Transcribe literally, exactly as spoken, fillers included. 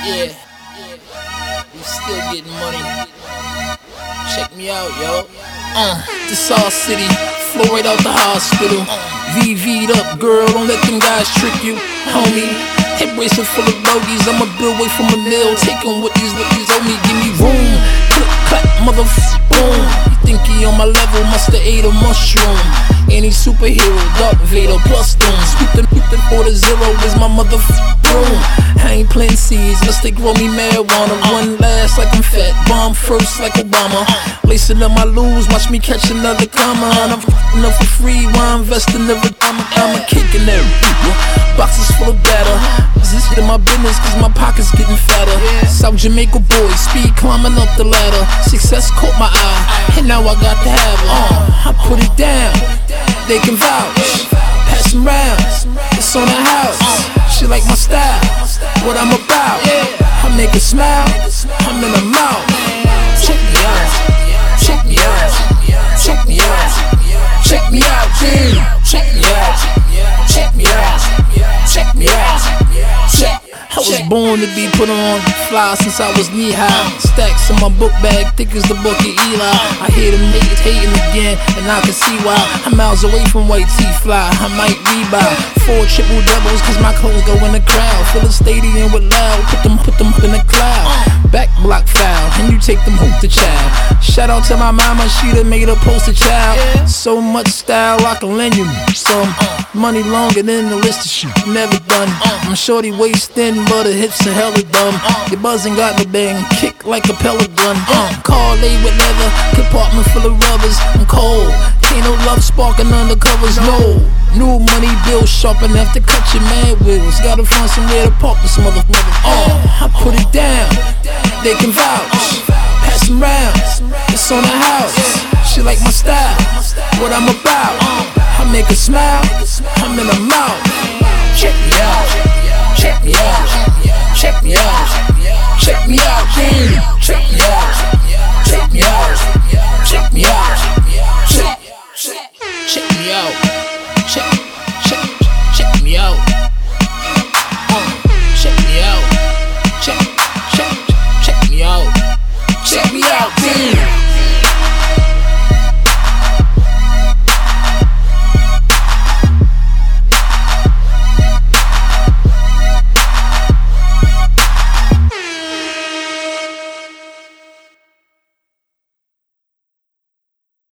Yeah, we still getting money. Check me out, yo. Uh, this all city, flow right out the hospital. V V'd up, girl, don't let them guys trick you, homie. Head bracelet full of bogeys, I'ma build way from a mill. Take on what these lookies owe me, give me room. Click, clap, motherfucker, boom. You think he on my level, musta ate a mushroom. Any superhero, Darth Vader, plus doom. Sweep the, sweep the order zero is my motherfucker room. I ain't planting seeds, unless they grow me marijuana. One last like I'm fat, bomb first like Obama. Lacing up my lose, watch me catch another comma. And I'm f***ing up for free, why invest in every time I'm a kick in there. Boxes full of batter. Is this shit in my business, cause my pockets getting fatter. South Jamaica boy, speed climbing up the ladder. Success caught my eye, and now I got to have it. uh, I put it down, they can vouch. Pass them rounds, it's on the house. She like my style, what I'm about. I make her smile, I'm in her mouth. Check me out, check me out, check me out, check me out, yeah. Check me out, check me out, check me out, check. I was born to be put on, fly since I was knee high. Stacks in my book bag, thick as the book of Eli. I hear them niggas hating again, and I can see why. I'm miles away from white tee fly, I might rebuy four triple doubles, cause my clothes go in the crowd. Fill the stadium with loud, put them, put them up in the cloud. Back block foul, and you take them hoop the child. Shout out to my mama, she done made a poster child. So much style, I can lend you some money longer than the list of shit never done. I'm shorty waist thin, but her hips are hella dumb. Your buzzing got the bang, kick like a pellet gun. uh, Car laid with leather, compartment full of rubbers. I'm cold, ain't no love sparking under covers, no. New money bill sharp enough to cut your mad wheels. Gotta find somewhere to park this motherfucker. uh, I put it down, they can vouch. Pass them rounds, it's on the house. She like my style, what I'm about. I make her smile, I'm in her mouth. Check me out, check me out, check me out, check me out, yeah. Check me out, check me out, check me out, check, check me out.